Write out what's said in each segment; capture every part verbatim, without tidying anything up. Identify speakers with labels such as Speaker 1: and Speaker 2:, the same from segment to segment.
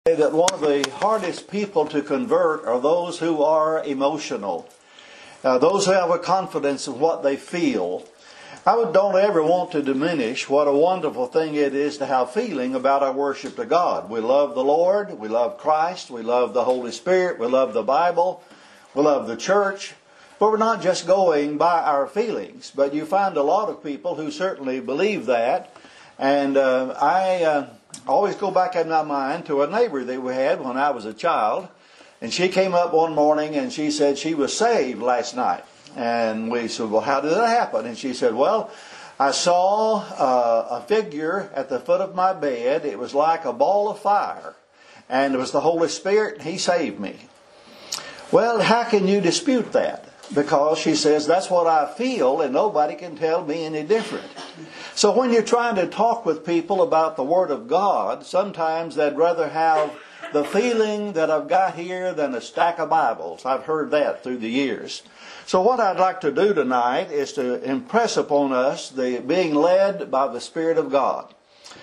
Speaker 1: That one of the hardest people to convert are those who are emotional, uh, those who have a confidence in what they feel. I would, don't ever want to diminish what a wonderful thing it is to have feeling about our worship to God. We love the Lord, we love Christ, we love the Holy Spirit, we love the Bible, we love the church, but we're not just going by our feelings. But you find a lot of people who certainly believe that, and uh, I... Uh, I always go back in my mind to a neighbor that we had when I was a child. And she came up one morning and she said she was saved last night. And we said, well, how did that happen? And she said, well, I saw uh, a figure at the foot of my bed. It was like a ball of fire. And it was the Holy Spirit, and He saved me. Well, how can you dispute that? Because she says, that's what I feel and nobody can tell me any different. So when you're trying to talk with people about the Word of God, sometimes they'd rather have the feeling that I've got here than a stack of Bibles. I've heard that through the years. So what I'd like to do tonight is to impress upon us the being led by the Spirit of God.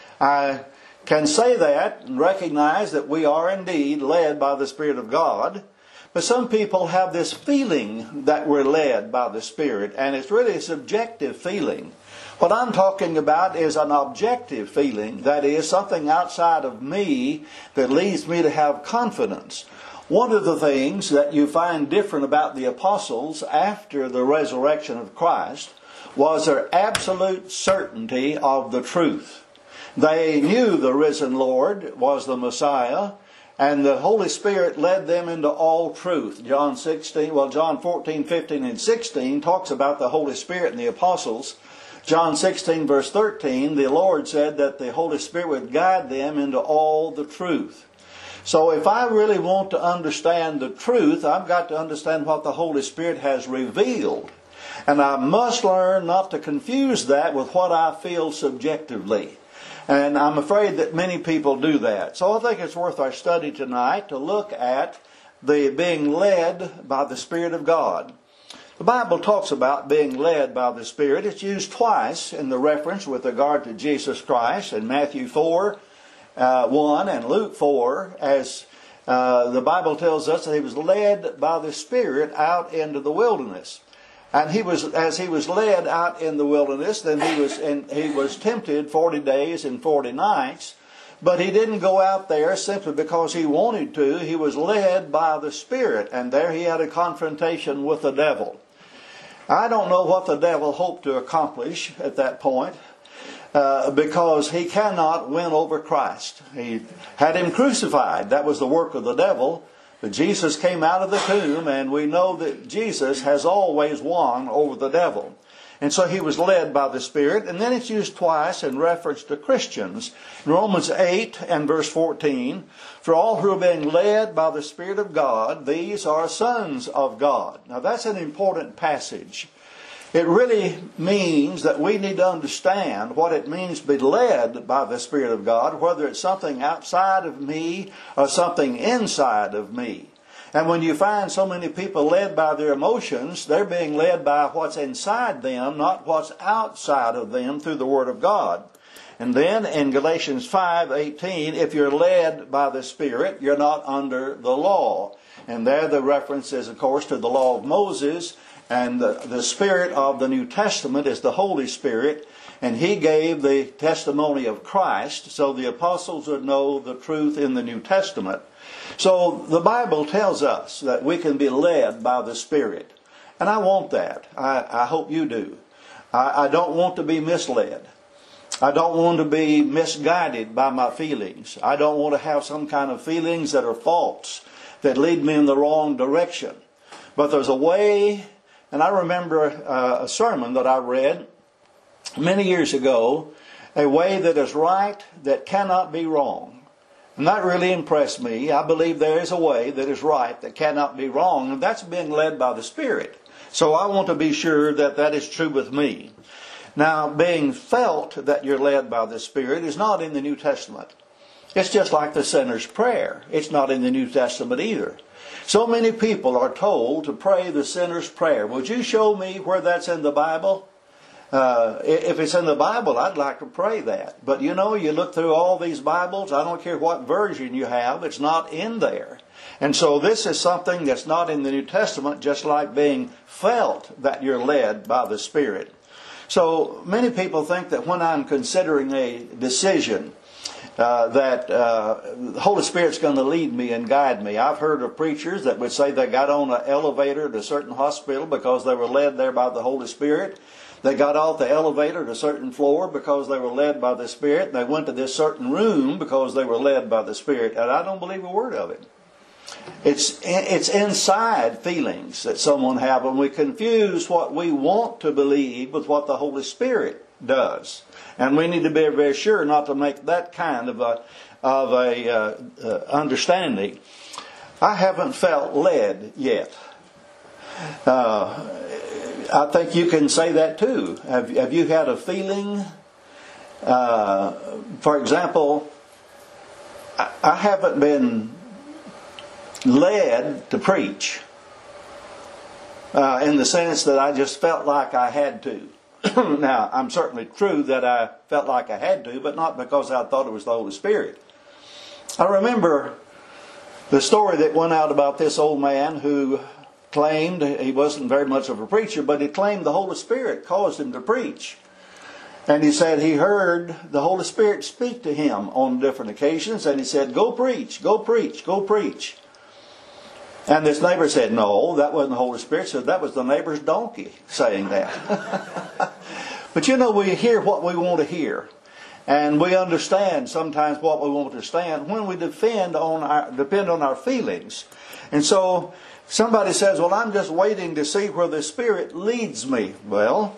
Speaker 1: I can say that and recognize that we are indeed led by the Spirit of God. But some people have this feeling that we're led by the Spirit, and it's really a subjective feeling. What I'm talking about is an objective feeling, that is, something outside of me that leads me to have confidence. One of the things that you find different about the apostles after the resurrection of Christ was their absolute certainty of the truth. They knew the risen Lord was the Messiah, and the Holy Spirit led them into all truth. John sixteen, well, John fourteen, fifteen, and sixteen talks about the Holy Spirit and the apostles. John sixteen, verse thirteen, the Lord said that the Holy Spirit would guide them into all the truth. So if I really want to understand the truth, I've got to understand what the Holy Spirit has revealed. And I must learn not to confuse that with what I feel subjectively. And I'm afraid that many people do that. So I think it's worth our study tonight to look at the being led by the Spirit of God. The Bible talks about being led by the Spirit. It's used twice in the reference with regard to Jesus Christ in Matthew four, uh, one and Luke four, as uh, the Bible tells us that He was led by the Spirit out into the wilderness. And he was, as he was led out in the wilderness, then he was, and he was tempted forty days and forty nights. But he didn't go out there simply because he wanted to. He was led by the Spirit, and there he had a confrontation with the devil. I don't know what the devil hoped to accomplish at that point, uh, because he cannot win over Christ. He had Him crucified. That was the work of the devil. But Jesus came out of the tomb, and we know that Jesus has always won over the devil. And so He was led by the Spirit. And then it's used twice in reference to Christians. In Romans eight and verse fourteen, for all who are being led by the Spirit of God, these are sons of God. Now that's an important passage. It really means that we need to understand what it means to be led by the Spirit of God, whether it's something outside of me or something inside of me. And when you find so many people led by their emotions, they're being led by what's inside them, not what's outside of them through the Word of God. And then in Galatians five eighteen, if you're led by the Spirit, you're not under the law. And there the reference is, of course, to the law of Moses. And the, the Spirit of the New Testament is the Holy Spirit. And He gave the testimony of Christ so the apostles would know the truth in the New Testament. So the Bible tells us that we can be led by the Spirit. And I want that. I, I hope you do. I, I don't want to be misled. I don't want to be misguided by my feelings. I don't want to have some kind of feelings that are false, that lead me in the wrong direction. But there's a way. And I remember uh, a sermon that I read many years ago, a way that is right that cannot be wrong. And that really impressed me. I believe there is a way that is right that cannot be wrong, and that's being led by the Spirit. So I want to be sure that that is true with me. Now, being felt that you're led by the Spirit is not in the New Testament. It's just like the sinner's prayer. It's not in the New Testament either. So many people are told to pray the sinner's prayer. Would you show me where that's in the Bible? Uh, if it's in the Bible, I'd like to pray that. But you know, you look through all these Bibles, I don't care what version you have, it's not in there. And so this is something that's not in the New Testament, just like being felt that you're led by the Spirit. So many people think that when I'm considering a decision, Uh, that uh, the Holy Spirit's going to lead me and guide me. I've heard of preachers that would say they got on an elevator at a certain hospital because they were led there by the Holy Spirit. They got off the elevator at a certain floor because they were led by the Spirit. They went to this certain room because they were led by the Spirit. And I don't believe a word of it. It's it's inside feelings that someone have, and we confuse what we want to believe with what the Holy Spirit does. And we need to be very sure not to make that kind of a of a uh, uh, understanding. I haven't felt led yet. Uh, I think you can say that too. Have, have you had a feeling? Uh, for example, I, I haven't been led to preach uh, in the sense that I just felt like I had to. Now, I'm certainly true that I felt like I had to, but not because I thought it was the Holy Spirit. I remember the story that went out about this old man who claimed, he wasn't very much of a preacher, but he claimed the Holy Spirit caused him to preach. And he said he heard the Holy Spirit speak to him on different occasions, and he said, "Go preach, go preach, go preach." And this neighbor said, "No, that wasn't the Holy Spirit." Said that was the neighbor's donkey saying that. But you know, we hear what we want to hear. And we understand sometimes what we want to understand when we defend on our, depend on our feelings. And so somebody says, "Well, I'm just waiting to see where the Spirit leads me." Well,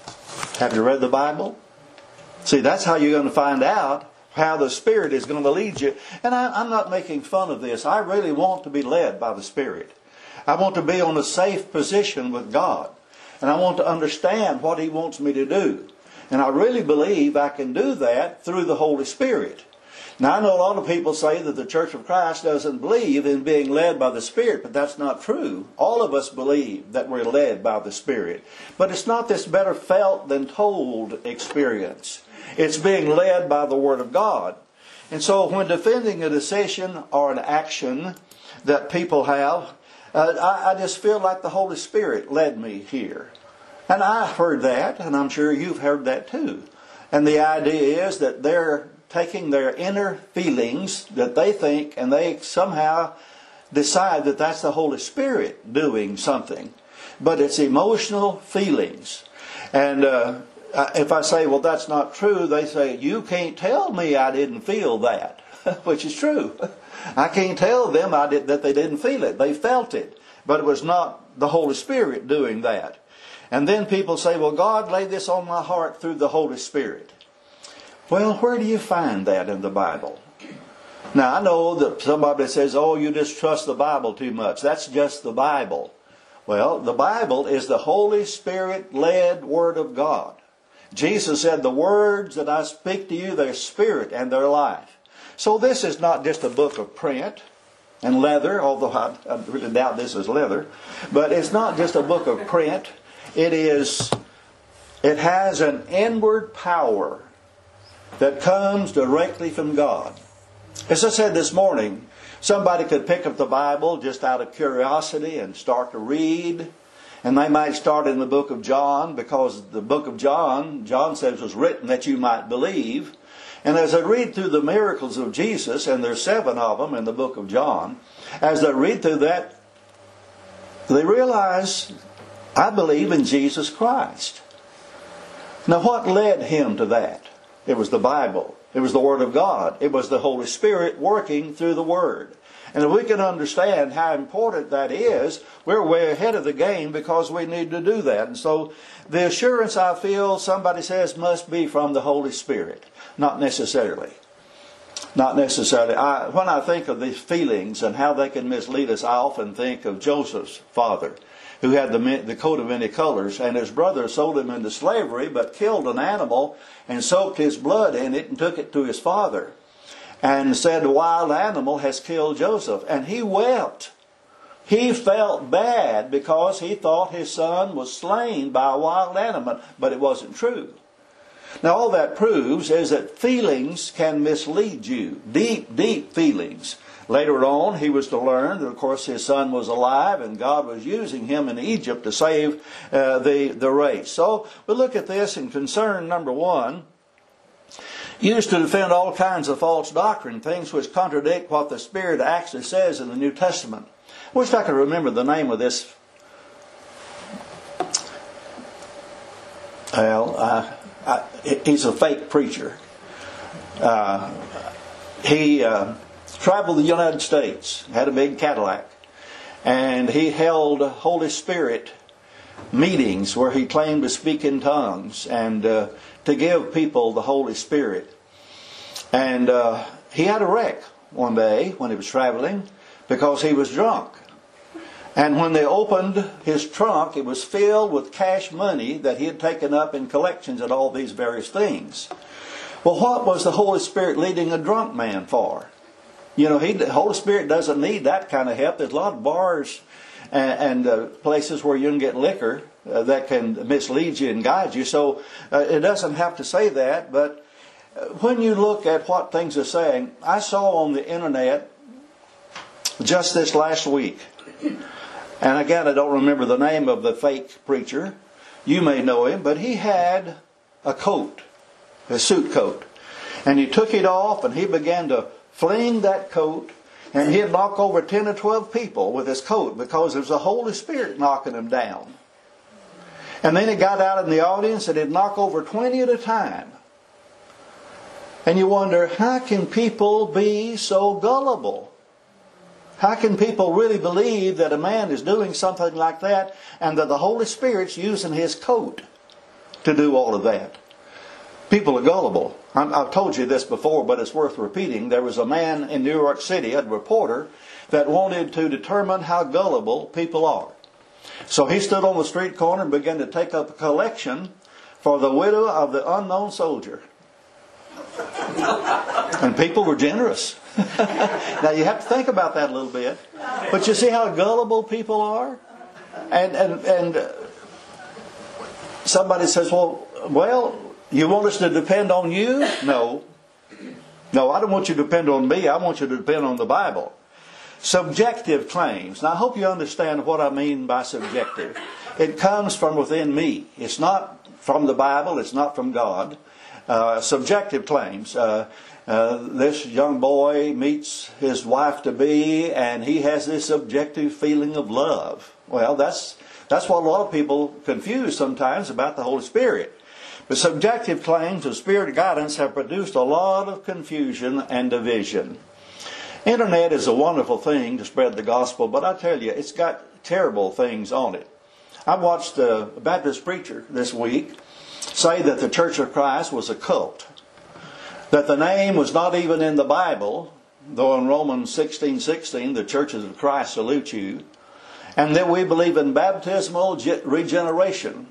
Speaker 1: have you read the Bible? See, that's how you're going to find out how the Spirit is going to lead you. And I, I'm not making fun of this. I really want to be led by the Spirit. I want to be on a safe position with God. And I want to understand what He wants me to do. And I really believe I can do that through the Holy Spirit. Now, I know a lot of people say that the Church of Christ doesn't believe in being led by the Spirit, but that's not true. All of us believe that we're led by the Spirit. But it's not this better felt than told experience. It's being led by the Word of God. And so when defending a decision or an action that people have, uh, I, I just feel like the Holy Spirit led me here. And I've heard that, and I'm sure you've heard that too. And the idea is that they're taking their inner feelings that they think, and they somehow decide that that's the Holy Spirit doing something. But it's emotional feelings. And uh, if I say, "Well, that's not true," they say, "You can't tell me I didn't feel that," which is true. I can't tell them I did, that they didn't feel it. They felt it. But it was not the Holy Spirit doing that. And then people say, "Well, God laid this on my heart through the Holy Spirit." Well, where do you find that in the Bible? Now, I know that somebody says, "Oh, you just trust the Bible too much. That's just the Bible." Well, the Bible is the Holy Spirit-led Word of God. Jesus said, "The words that I speak to you, they're spirit and they're life." So this is not just a book of print and leather, although I, I really doubt this is leather. But it's not just a book of print. It is, it has an inward power that comes directly from God. As I said this morning, somebody could pick up the Bible just out of curiosity and start to read. And they might start in the book of John, because the book of John, John says, was written that you might believe. And as they read through the miracles of Jesus, and there's seven of them in the book of John, as they read through that, they realize, I believe in Jesus Christ. Now, what led him to that? It was the Bible. It was the Word of God. It was the Holy Spirit working through the Word. And if we can understand how important that is, we're way ahead of the game, because we need to do that. And so the assurance, I feel, somebody says, must be from the Holy Spirit. Not necessarily. Not necessarily. I, when I think of these feelings and how they can mislead us, I often think of Joseph's father, who had the, the coat of many colors, and his brother sold him into slavery, but killed an animal and soaked his blood in it and took it to his father. And said, "The wild animal has killed Joseph." And he wept. He felt bad because he thought his son was slain by a wild animal, but it wasn't true. Now all that proves is that feelings can mislead you. Deep, deep feelings. Later on, he was to learn that, of course, his son was alive and God was using him in Egypt to save uh, the, the race. So we look at this in concern number one, used to defend all kinds of false doctrine, things which contradict what the Spirit actually says in the New Testament. I wish I could remember the name of this. Well, uh, I, he's a fake preacher. Uh, he uh, traveled the United States, had a big Cadillac, and he held Holy Spirit meetings where he claimed to speak in tongues and uh, to give people the Holy Spirit. And uh, he had a wreck one day when he was traveling because he was drunk. And when they opened his trunk, it was filled with cash money that he had taken up in collections and all these various things. Well, what was the Holy Spirit leading a drunk man for? You know, he, the Holy Spirit doesn't need that kind of help. There's a lot of bars and, and uh, places where you can get liquor uh, that can mislead you and guide you. So uh, it doesn't have to say that. But when you look at what things are saying, I saw on the internet just this last week, and again, I don't remember the name of the fake preacher. You may know him, but he had a coat, a suit coat. And he took it off and he began to fling that coat, and he'd knock over ten or twelve people with his coat because there was the Holy Spirit knocking him down. And then he got out in the audience and he'd knock over twenty at a time. And you wonder, how can people be so gullible? How can people really believe that a man is doing something like that and that the Holy Spirit's using his coat to do all of that? People are gullible. I've told you this before, but it's worth repeating. There was a man in New York City, a reporter, that wanted to determine how gullible people are. So he stood on the street corner and began to take up a collection for the widow of the unknown soldier. And people were generous. Now you have to think about that a little bit. But you see how gullible people are? And and and somebody says, well, well, you want us to depend on you? No. No, I don't want you to depend on me. I want you to depend on the Bible. Subjective claims. Now I hope you understand what I mean by subjective. It comes from within me. It's not from the Bible. It's not from God. Uh, subjective claims. Uh, uh, this young boy meets his wife-to-be and he has this subjective feeling of love. Well, that's that's what a lot of people confuse sometimes about the Holy Spirit. But subjective claims of spirit guidance have produced a lot of confusion and division. Internet is a wonderful thing to spread the gospel, but I tell you, it's got terrible things on it. I watched a Baptist preacher this week say that the Church of Christ was a cult. That the name was not even in the Bible, though in Romans sixteen sixteen, the churches of Christ salute you. And that we believe in baptismal regeneration.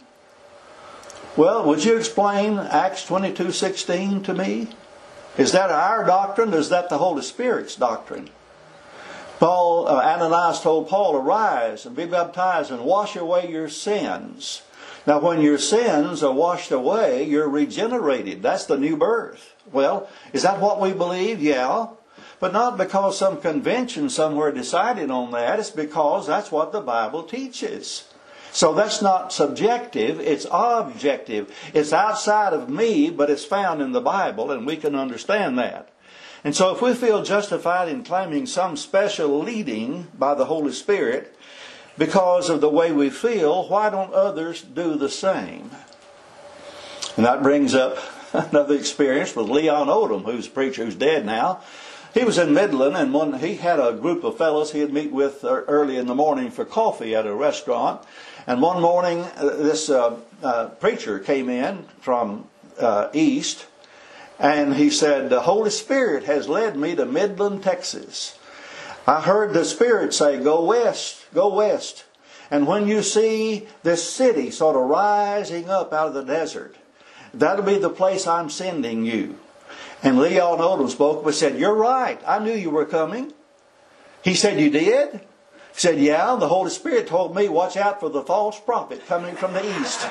Speaker 1: Well, would you explain Acts twenty-two sixteen to me? Is that our doctrine, or is that the Holy Spirit's doctrine? Paul, uh, Ananias told Paul, arise and be baptized and wash away your sins. Now when your sins are washed away, you're regenerated. That's the new birth. Well, is that what we believe? Yeah. But not because some convention somewhere decided on that. It's because that's what the Bible teaches. So that's not subjective, it's objective. It's outside of me, but it's found in the Bible, and we can understand that. And so if we feel justified in claiming some special leading by the Holy Spirit because of the way we feel, why don't others do the same? And that brings up another experience with Leon Odom, who's a preacher who's dead now. He was in Midland, and one, he had a group of fellows he'd meet with early in the morning for coffee at a restaurant. And one morning, uh, this uh, uh, preacher came in from uh, east, and he said, the Holy Spirit has led me to Midland, Texas. I heard the Spirit say, go west, go west. And when you see this city sort of rising up out of the desert, that'll be the place I'm sending you. And Leon Odom spoke and said, you're right. I knew you were coming. He said, you did? He He said, yeah, the Holy Spirit told me, watch out for the false prophet coming from the east.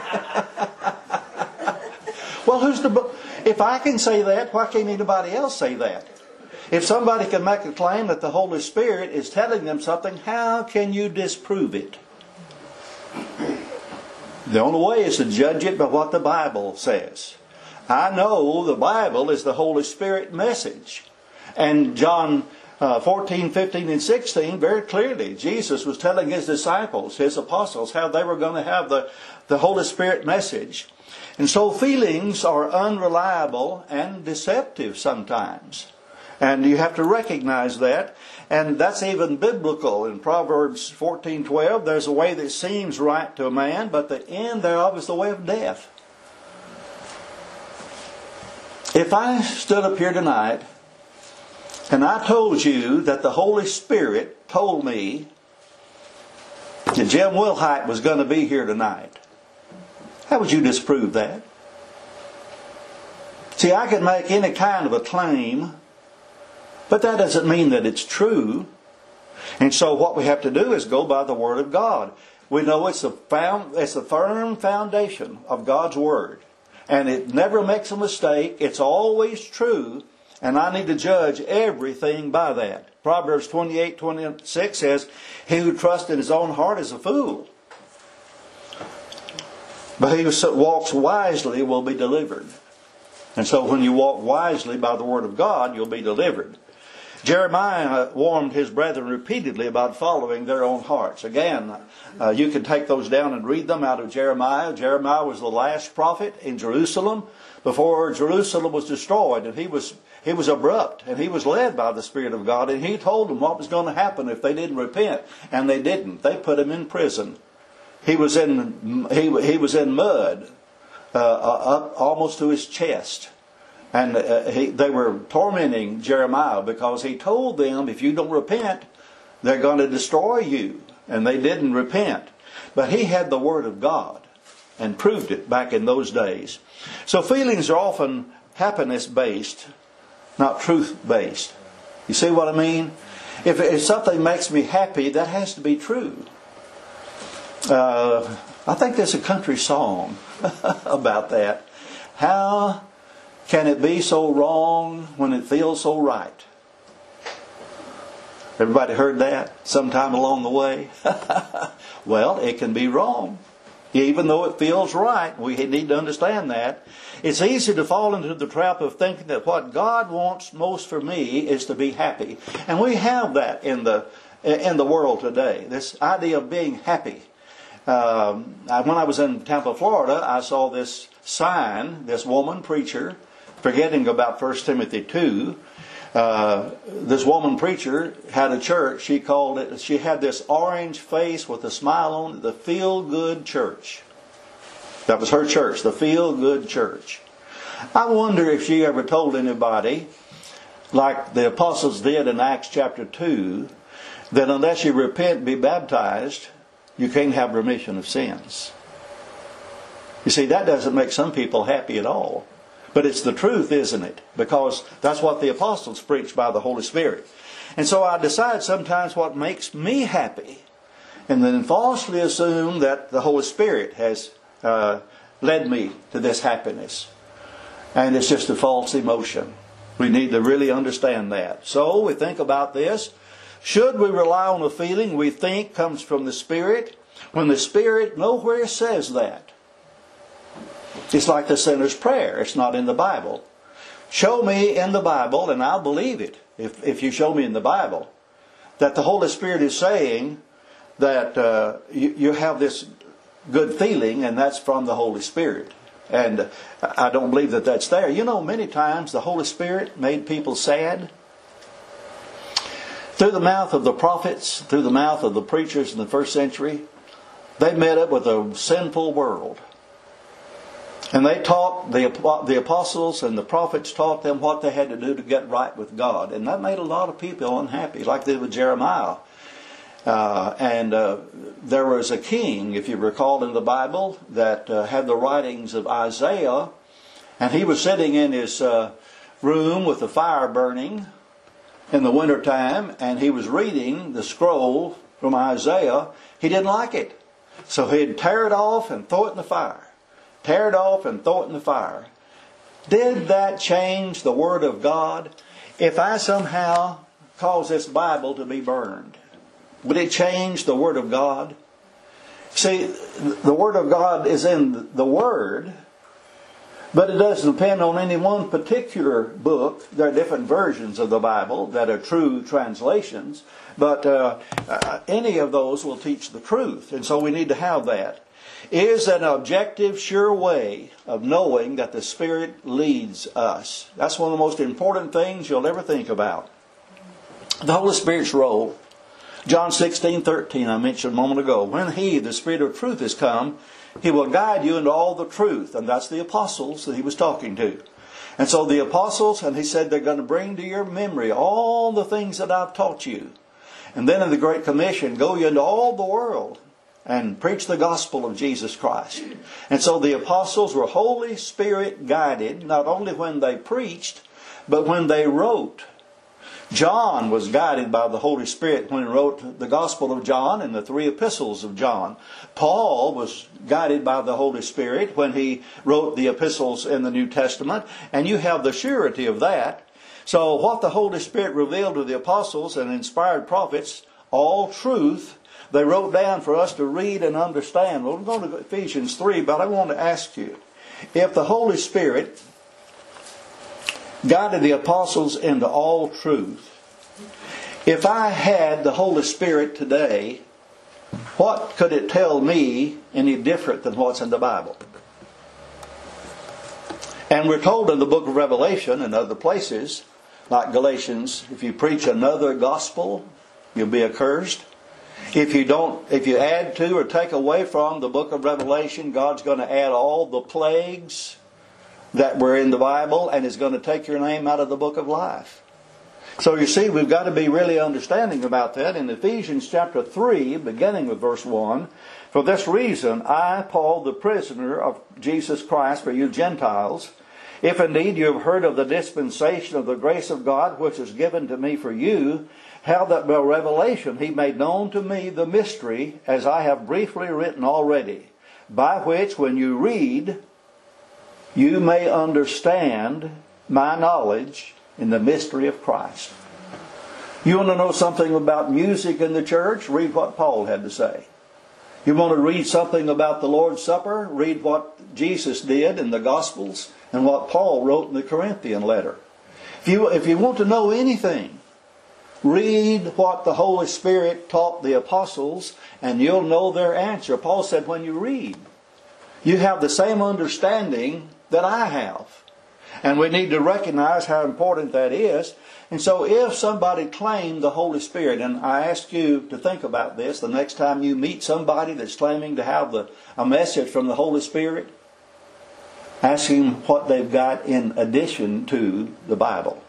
Speaker 1: Well, who's the... If I can say that, why can't anybody else say that? If somebody can make a claim that the Holy Spirit is telling them something, how can you disprove it? The only way is to judge it by what the Bible says. I know the Bible is the Holy Spirit message. And John uh, fourteen, fifteen, and sixteen, very clearly, Jesus was telling His disciples, His apostles, how they were going to have the, the Holy Spirit message. And so feelings are unreliable and deceptive sometimes. And you have to recognize that. And that's even biblical. In Proverbs fourteen twelve, there's a way that seems right to a man, but the end thereof is the way of death. If I stood up here tonight and I told you that the Holy Spirit told me that Jim Wilhite was going to be here tonight, how would you disprove that? See, I can make any kind of a claim, but that doesn't mean that it's true. And so what we have to do is go by the Word of God. We know it's a, found, it's a firm foundation of God's Word. And it never makes a mistake. It's always true. And I need to judge everything by that. Proverbs twenty-eight, twenty-six says, he who trusts in his own heart is a fool, but he who walks wisely will be delivered. And so when you walk wisely by the Word of God, you'll be delivered. Jeremiah warned his brethren repeatedly about following their own hearts. Again, uh, you can take those down and read them out of Jeremiah. Jeremiah was the last prophet in Jerusalem before Jerusalem was destroyed. And he was he was abrupt, and he was led by the Spirit of God. And he told them what was going to happen if they didn't repent. And they didn't. They put him in prison. He was in, he, he was in mud uh, up almost to his chest. And uh, he, they were tormenting Jeremiah because he told them, if you don't repent, they're going to destroy you. And they didn't repent. But he had the Word of God and proved it back in those days. So feelings are often happiness-based, not truth-based. You see what I mean? If, if something makes me happy, that has to be true. Uh, I think there's a country song about that. How can it be so wrong when it feels so right? Everybody heard that sometime along the way? Well, it can be wrong. Even though it feels right, we need to understand that. It's easy to fall into the trap of thinking that what God wants most for me is to be happy. And we have that in the in the world today. This idea of being happy. Um, when I was in Tampa, Florida, I saw this sign, this woman preacher, forgetting about First Timothy two, uh, this woman preacher had a church. She called it, she had this orange face with a smile on it, the Feel Good Church. That was her church, the Feel Good Church. I wonder if she ever told anybody, like the apostles did in Acts chapter two, that unless you repent and be baptized, you can't have remission of sins. You see, that doesn't make some people happy at all. But it's the truth, isn't it? Because that's what the apostles preached by the Holy Spirit. And so I decide sometimes what makes me happy, and then falsely assume that the Holy Spirit has uh, led me to this happiness. And it's just a false emotion. We need to really understand that. So we think about this. Should we rely on a feeling we think comes from the Spirit, when the Spirit nowhere says that? It's like the sinner's prayer. It's not in the Bible. Show me in the Bible, and I'll believe it, if, if you show me in the Bible, that the Holy Spirit is saying that uh, you, you have this good feeling, and that's from the Holy Spirit. And I don't believe that that's there. You know, many times the Holy Spirit made people sad. Through the mouth of the prophets, through the mouth of the preachers in the first century, they met up with a sinful world. And they taught, the, the apostles and the prophets taught them what they had to do to get right with God. And that made a lot of people unhappy, like they did with Jeremiah. Uh, and uh, there was a king, if you recall in the Bible, that uh, had the writings of Isaiah. And he was sitting in his uh, room with the fire burning in the wintertime. And he was reading the scroll from Isaiah, he didn't like it. So he'd tear it off and throw it in the fire. Tear it off and throw it in the fire. Did that change the Word of God? If I somehow cause this Bible to be burned, would it change the Word of God? See, the Word of God is in the Word, but it doesn't depend on any one particular book. There are different versions of the Bible that are true translations, but uh, uh, any of those will teach the truth, and so we need to have that. Is an objective, sure way of knowing that the Spirit leads us. That's one of the most important things you'll ever think about. The Holy Spirit's role. John sixteen thirteen, I mentioned a moment ago. When He, the Spirit of truth, is come, He will guide you into all the truth. And that's the apostles that He was talking to. And so the apostles, and He said they're going to bring to your memory all the things that I've taught you. And then in the Great Commission, go you into all the world and preach the gospel of Jesus Christ. And so the apostles were Holy Spirit guided, not only when they preached, but when they wrote. John was guided by the Holy Spirit when he wrote the Gospel of John and the three epistles of John. Paul was guided by the Holy Spirit when he wrote the epistles in the New Testament. And you have the surety of that. So what the Holy Spirit revealed to the apostles and inspired prophets, all truth, they wrote down for us to read and understand. Well, we're going to Ephesians three, but I want to ask you, if the Holy Spirit guided the apostles into all truth, if I had the Holy Spirit today, what could it tell me any different than what's in the Bible? And we're told in the book of Revelation and other places, like Galatians, if you preach another gospel, you'll be accursed. If you don't, if you add to or take away from the book of Revelation, God's going to add all the plagues that were in the Bible and is going to take your name out of the book of life. So you see, we've got to be really understanding about that. In Ephesians chapter three, beginning with verse one, for this reason, I, Paul, the prisoner of Jesus Christ for you Gentiles, if indeed you have heard of the dispensation of the grace of God, which is given to me for you, how that by revelation He made known to me the mystery, as I have briefly written already, by which when you read, you may understand my knowledge in the mystery of Christ. You want to know something about music in the church? Read what Paul had to say. You want to read something about the Lord's Supper? Read what Jesus did in the Gospels and what Paul wrote in the Corinthian letter. If you, if you want to know anything, read what the Holy Spirit taught the apostles and you'll know their answer. Paul said, when you read, you have the same understanding that I have. And we need to recognize how important that is. And so if somebody claimed the Holy Spirit, and I ask you to think about this the next time you meet somebody that's claiming to have the, a message from the Holy Spirit, ask him what they've got in addition to the Bible.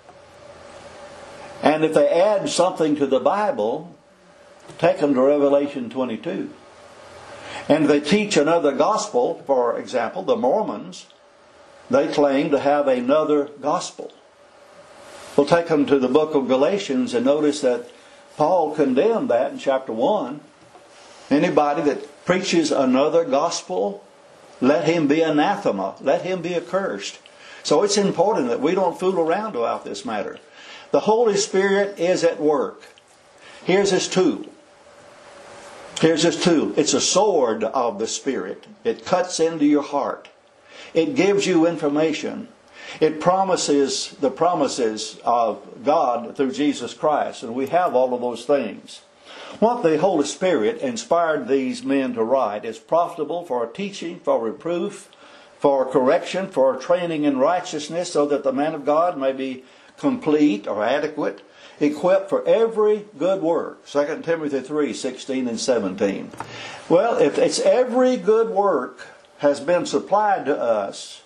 Speaker 1: And if they add something to the Bible, take them to Revelation twenty-two. And if they teach another gospel, for example, the Mormons, they claim to have another gospel. We'll take them to the book of Galatians and notice that Paul condemned that in chapter one. Anybody that preaches another gospel, let him be anathema. Let him be accursed. So it's important that we don't fool around about this matter. The Holy Spirit is at work. Here's His tool. Here's His tool. It's a sword of the Spirit. It cuts into your heart. It gives you information. It promises the promises of God through Jesus Christ. And we have all of those things. What the Holy Spirit inspired these men to write is profitable for teaching, for reproof, for correction, for training in righteousness, so that the man of God may be complete or adequate, equipped for every good work. Second Timothy three, sixteen and seventeen. Well, if it's every good work has been supplied to us,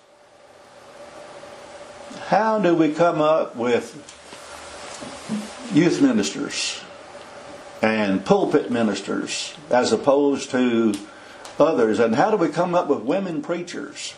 Speaker 1: how do we come up with youth ministers and pulpit ministers as opposed to others? And how do we come up with women preachers?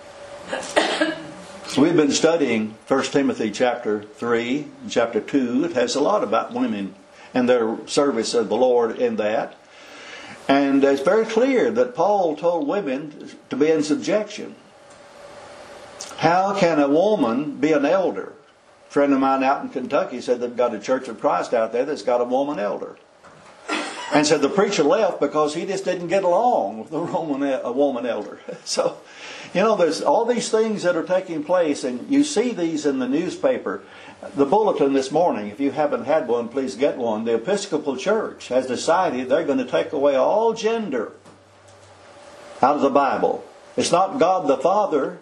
Speaker 1: We've been studying First Timothy chapter three, chapter two. It has a lot about women and their service of the Lord in that. And it's very clear that Paul told women to be in subjection. How can a woman be an elder? A friend of mine out in Kentucky said they've got a Church of Christ out there that's got a woman elder. And said the preacher left because he just didn't get along with the Roman, a woman elder. So, you know, there's all these things that are taking place, and you see these in the newspaper. The bulletin this morning, if you haven't had one, please get one. The Episcopal Church has decided they're going to take away all gender out of the Bible. It's not God the Father.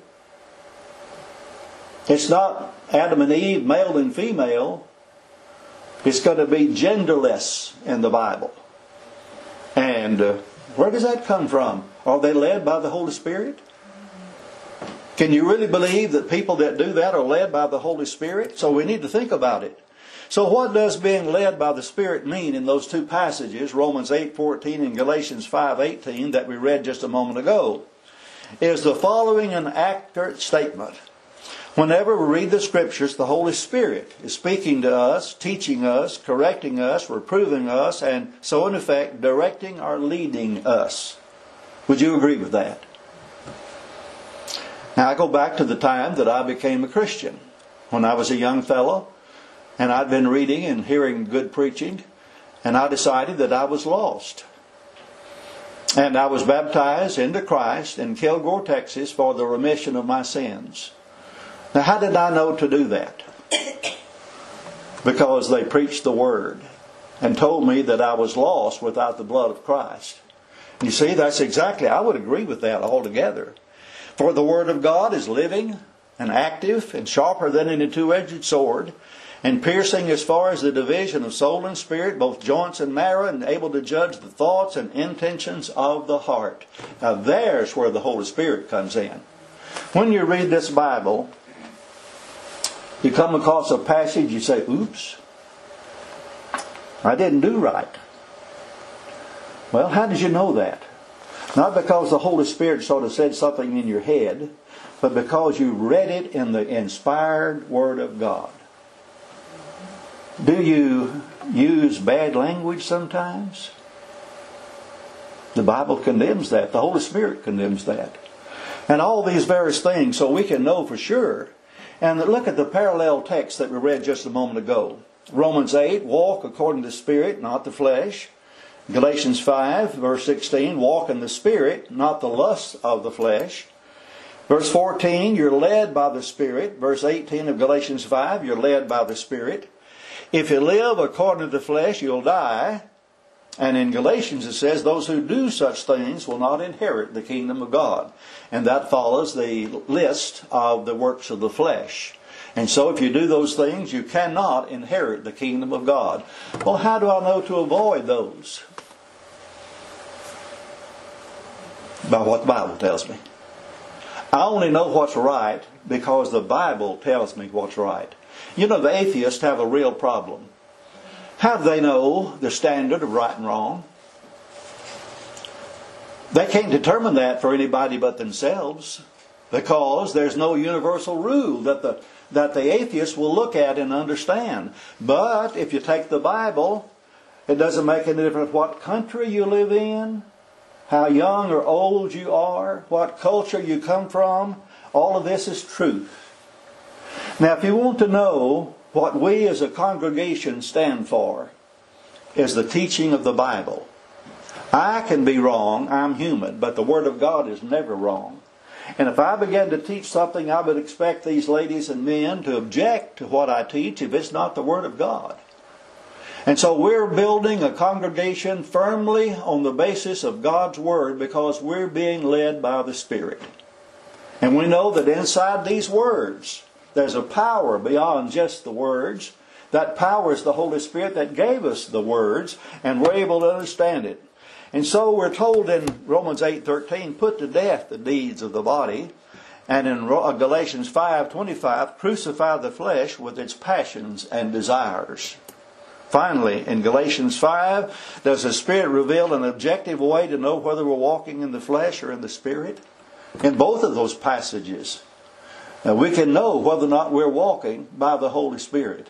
Speaker 1: It's not Adam and Eve, male and female. It's going to be genderless in the Bible. And uh, where does that come from? Are they led by the Holy Spirit? Can you really believe that people that do that are led by the Holy Spirit? So we need to think about it. So what does being led by the Spirit mean in those two passages, Romans eight fourteen and Galatians five eighteen, that we read just a moment ago? Is the following an accurate statement? Whenever we read the Scriptures, the Holy Spirit is speaking to us, teaching us, correcting us, reproving us, and so in effect directing or leading us. Would you agree with that? Now I go back to the time that I became a Christian. When I was a young fellow, and I'd been reading and hearing good preaching, and I decided that I was lost. And I was baptized into Christ in Kilgore, Texas, for the remission of my sins. Now, how did I know to do that? Because they preached the Word and told me that I was lost without the blood of Christ. You see, that's exactly, I would agree with that altogether. For the Word of God is living and active and sharper than any two-edged sword, and piercing as far as the division of soul and spirit, both joints and marrow, and able to judge the thoughts and intentions of the heart. Now, there's where the Holy Spirit comes in. When you read this Bible, you come across a passage, you say, oops, I didn't do right. Well, how did you know that? Not because the Holy Spirit sort of said something in your head, but because you read it in the inspired Word of God. Do you use bad language sometimes? The Bible condemns that. The Holy Spirit condemns that. And all these various things, so we can know for sure. And look at the parallel text that we read just a moment ago. Romans eight, walk according to the Spirit, not the flesh. Galatians five, verse sixteen, walk in the Spirit, not the lust of the flesh. Verse fourteen, you're led by the Spirit. Verse eighteen of Galatians five, you're led by the Spirit. If you live according to the flesh, you'll die. And in Galatians it says, those who do such things will not inherit the kingdom of God. And that follows the list of the works of the flesh. And so if you do those things, you cannot inherit the kingdom of God. Well, how do I know to avoid those? By what the Bible tells me. I only know what's right because the Bible tells me what's right. You know, the atheists have a real problem. How do they know the standard of right and wrong? They can't determine that for anybody but themselves, because there's no universal rule that the that the atheists will look at and understand. But if you take the Bible, it doesn't make any difference what country you live in, how young or old you are, what culture you come from. All of this is truth. Now, if you want to know what we as a congregation stand for, is the teaching of the Bible. I can be wrong, I'm human, but the Word of God is never wrong. And if I begin to teach something, I would expect these ladies and men to object to what I teach if it's not the Word of God. And so we're building a congregation firmly on the basis of God's Word because we're being led by the Spirit. And we know that inside these words, there's a power beyond just the words. That power is the Holy Spirit that gave us the words, and we're able to understand it. And so we're told in Romans eight thirteen, put to death the deeds of the body. And in Galatians five twenty-five, crucify the flesh with its passions and desires. Finally, in Galatians five, does the Spirit reveal an objective way to know whether we're walking in the flesh or in the Spirit? In both of those passages, now we can know whether or not we're walking by the Holy Spirit.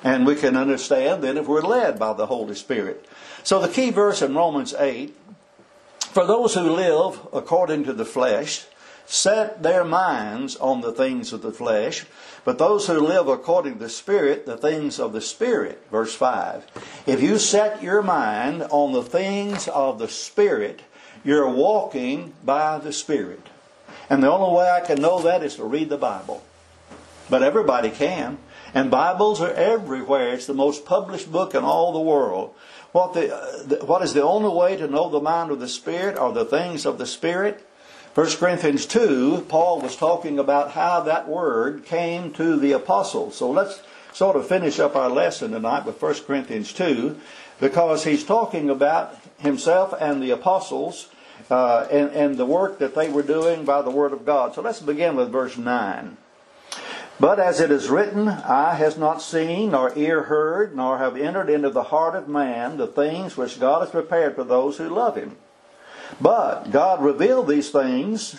Speaker 1: And we can understand then if we're led by the Holy Spirit. So the key verse in Romans eight, for those who live according to the flesh, set their minds on the things of the flesh, but those who live according to the Spirit, the things of the Spirit. Verse five. If you set your mind on the things of the Spirit, you're walking by the Spirit. And the only way I can know that is to read the Bible. But everybody can. And Bibles are everywhere. It's the most published book in all the world. What, the, uh, what is the only way to know the mind of the Spirit or the things of the Spirit? First Corinthians two, Paul was talking about how that word came to the apostles. So let's sort of finish up our lesson tonight with First Corinthians two, because he's talking about himself and the apostles uh, and, and the work that they were doing by the Word of God. So let's begin with verse nine. But as it is written, eye has not seen, nor ear heard, nor have entered into the heart of man the things which God has prepared for those who love Him. But God revealed these things,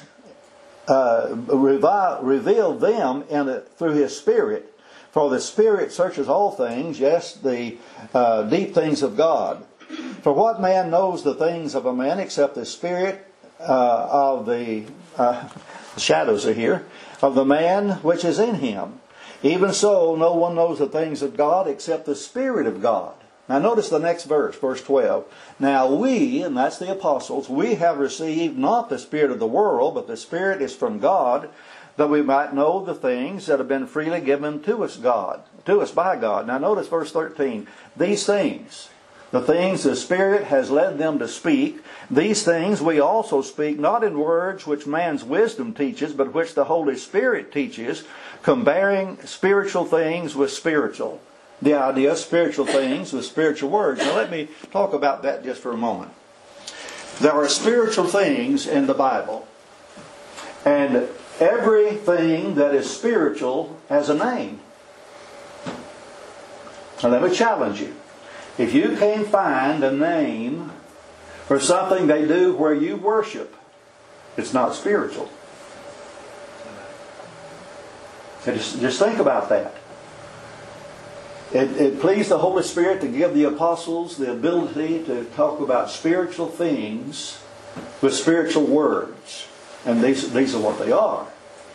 Speaker 1: uh, revi- revealed them in a, through His Spirit. For the Spirit searches all things, yes, the uh, deep things of God. For what man knows the things of a man except the Spirit uh, of the uh, shadows are here, of the man which is in him. Even so, no one knows the things of God except the Spirit of God. Now notice the next verse, verse twelve. Now we, and that's the apostles, we have received not the spirit of the world, but the Spirit is from God, that we might know the things that have been freely given to us God, to us by God. Now notice verse thirteen. These things, the things the Spirit has led them to speak, these things we also speak, not in words which man's wisdom teaches, but which the Holy Spirit teaches, comparing spiritual things with spiritual. The idea of spiritual things with spiritual words. Now let me talk about that just for a moment. There are spiritual things in the Bible. And everything that is spiritual has a name. Now let me challenge you. If you can't find a name for something they do where you worship, it's not spiritual. Just, just think about that. It, it pleased the Holy Spirit to give the apostles the ability to talk about spiritual things with spiritual words. And these, these are what they are.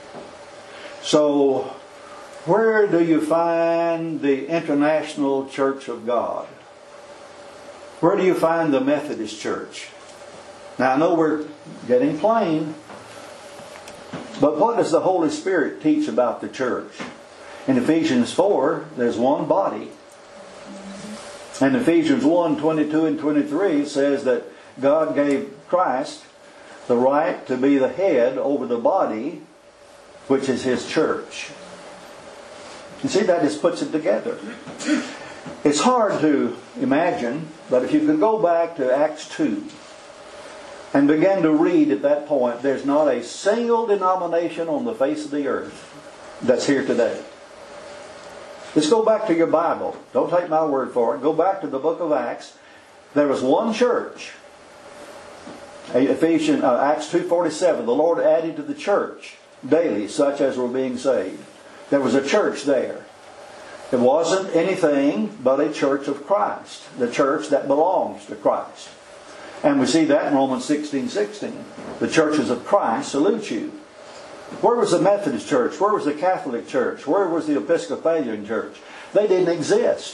Speaker 1: So, where do you find the International Church of God? Where do you find the Methodist Church? Now I know we're getting plain, but what does the Holy Spirit teach about the church? In Ephesians four, there's one body. And Ephesians one, twenty-two and twenty-three says that God gave Christ the right to be the head over the body, which is His church. You see, that just puts it together. It's hard to imagine, but if you could go back to Acts two and begin to read at that point, there's not a single denomination on the face of the earth that's here today. Let's go back to your Bible. Don't take my word for it. Go back to the book of Acts. There was one church. Ephesians, uh, Acts two forty-seven. The Lord added to the church daily such as were being saved. There was a church there. It wasn't anything but a church of Christ. The church that belongs to Christ. And we see that in Romans sixteen sixteen. The churches of Christ salute you. Where was the Methodist Church? Where was the Catholic Church? Where was the Episcopalian Church? They didn't exist.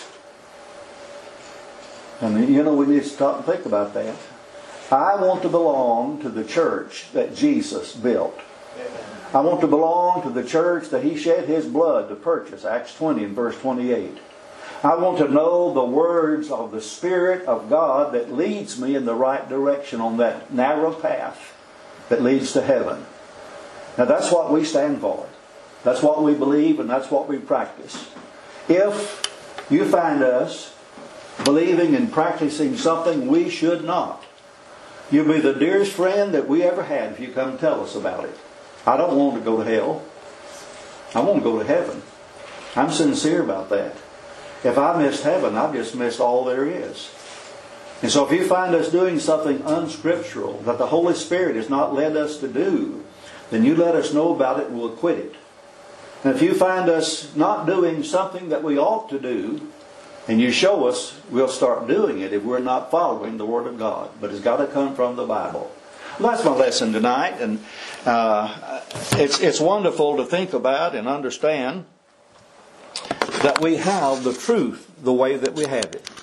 Speaker 1: And you know, we need to stop and think about that. I want to belong to the church that Jesus built. I want to belong to the church that He shed His blood to purchase. Acts twenty and verse twenty-eight. I want to know the words of the Spirit of God that leads me in the right direction on that narrow path that leads to heaven. Now that's what we stand for. That's what we believe and that's what we practice. If you find us believing and practicing something we should not, you'll be the dearest friend that we ever had if you come and tell us about it. I don't want to go to hell. I want to go to heaven. I'm sincere about that. If I missed heaven, I've just missed all there is. And so if you find us doing something unscriptural that the Holy Spirit has not led us to do, then you let us know about it and we'll quit it. And if you find us not doing something that we ought to do, and you show us, we'll start doing it if we're not following the Word of God. But it's got to come from the Bible. Well, that's my lesson tonight, and uh, it's it's wonderful to think about and understand that we have the truth the way that we have it.